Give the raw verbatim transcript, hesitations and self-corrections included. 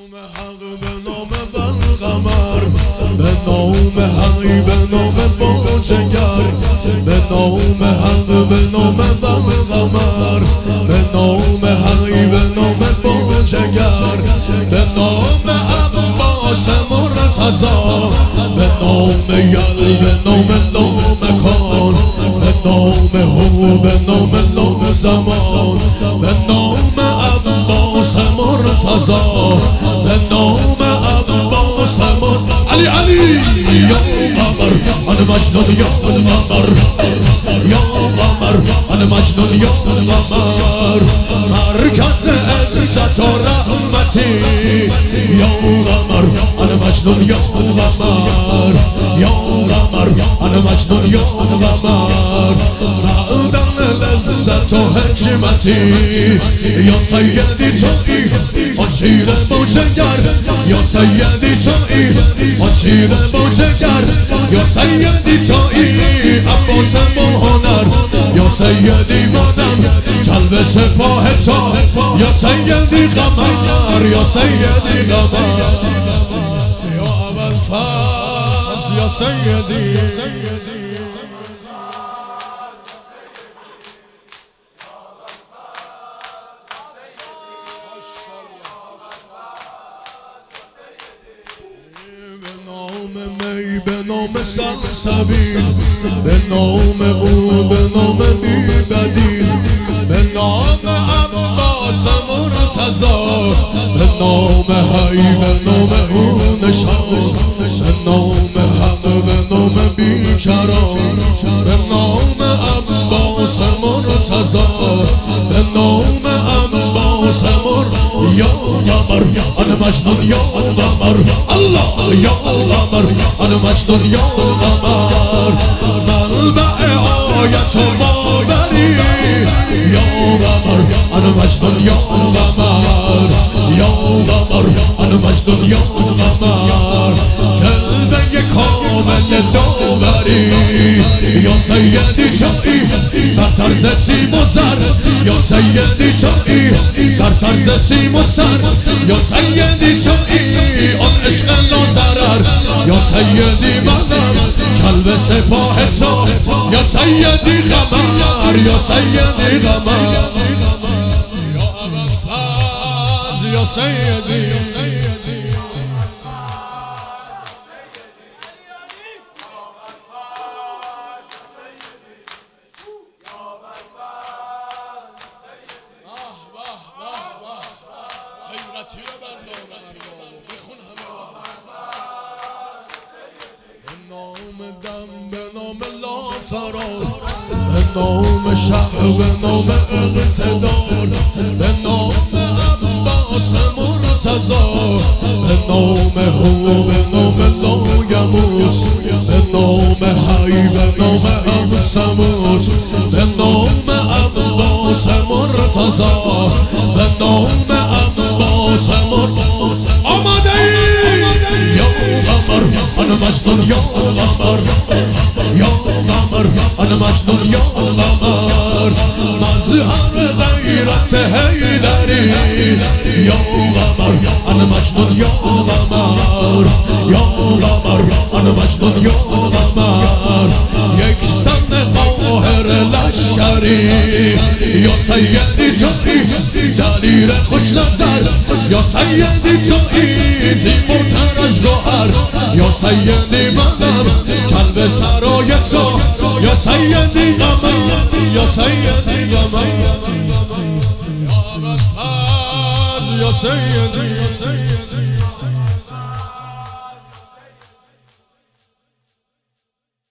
حق به نام بلقمر، به نام حق به نام باجگر، به نام حق به نام بلقمر، به نام حق به نام باجگر، به نام عباس مرتضی، به نام یل به نام لامکان، به نام هو به نام لامزمان، به نام عباس مرتضی، به نام عباس مرتضی. علی علی یا قمر انا مجنون یا قمر، یا قمر انا مجنون یا قمر، مرکز عزت و رحمتی، یا قمر انا مجنون یا قمر، یا قمر انا مجنون یا قمر، معدن لذت و حکمتی، یا سیدی تویی آن شیر باجگر، یا سیدی تویی آن شیر باجگر، یا سیدی تویی عباس هنر، یا سیدی مادم قلب سپاه تو، یا سیدی قمر، یا سیدی قمر، یا ابوالفضل یا سیدی. می به نام سلسبیل، به نام او به نام بی بدیل، به نام عباس مرتضی، به نام حی به نام او نشان، به نام حق به نام بیکران، به نام عباس مرتضی، به نام عباس مرتضی. یا قمر انا مجنون یا قمر، الله یا قمر انا مجنون یا قمر، منبع آیت و باوری، یا قمر انا مجنون یا قمر، یا قمر انا مجنون یا قمر، جلوه کامل داوری، یا سیدی تویی در طرز سیم و زر، یا سیدی تویی در طرز سیم و سر، یا سیدی تویی آن عشق نازرر، یا سیدی منم قلب سپاه تو، یا سیدی قمر، یا سیدی قمر، یا ابوالفضل یا سیدی. به نام دم به نام لافرار، به نام شهر به نام اقتدار، به نام عباس مرتضی، به نام هو به نام لایموت، به نام حی به نام همسموت، به نام عباس مرتضی، به نام عباس مرتضی. آماده ای یا قمر انا مجنون یا قمر، یا قمر انا مجنون یا قمر، مظهر غیرت حیدری، یا قمر انا مجنون یا قمر، یا قمر انا مجنون یا قمر، یک سن قاهر لشکری، یا سیدی تویی دلیر خوش نظر، یا سیدی تویی زیباتر از گوهر، یا سیدی منم قلب سرای تو، یا سیدی قمر، یا سیدی قمر، یا ابوالفضل یا سیدی.